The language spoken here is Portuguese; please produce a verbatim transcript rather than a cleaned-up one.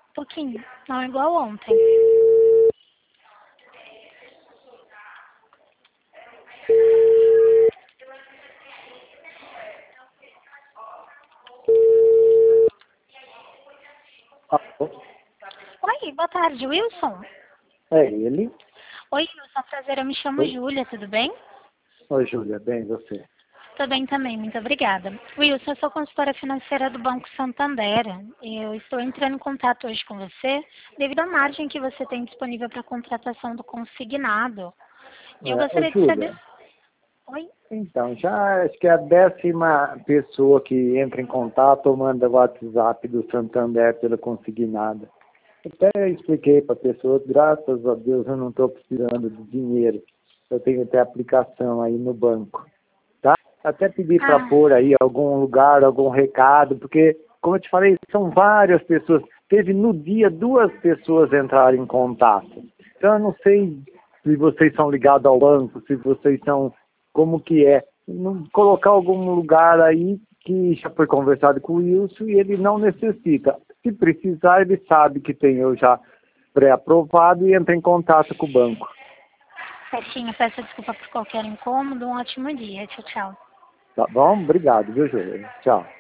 Pouquinho. Não igual ontem. Alô? Oi, boa tarde, Wilson. É ele? Oi, Wilson, prazer, eu me chamo Oi, Júlia, tudo bem? Oi Júlia, bem você? Tudo bem também, muito obrigada. Wilson, eu sou consultora financeira do Banco Santander. Eu estou entrando em contato hoje com você devido à margem que você tem disponível para a contratação do consignado. E eu É, ô gostaria de saber... Júlia, Oi? então, já acho que é a décima pessoa que entra em contato ou manda o WhatsApp do Santander pela consignada. Até expliquei para a pessoa, graças a Deus eu não estou precisando de dinheiro. Eu tenho até aplicação aí no banco. Tá? Até pedi para Ah, pôr aí algum lugar, algum recado, porque, como eu te falei, são várias pessoas. Teve no dia duas pessoas entrarem em contato. Então eu não sei se vocês são ligados ao banco, se vocês são, como que é. Não, colocar algum lugar aí que já foi conversado com o Wilson e ele não necessita. Se precisar, ele sabe que tem eu já pré-aprovado e entra em contato com o banco. certinho, peço desculpa por qualquer incômodo. Um ótimo dia. Tchau, tchau. Tá bom? Obrigado, viu, Júlia? Tchau.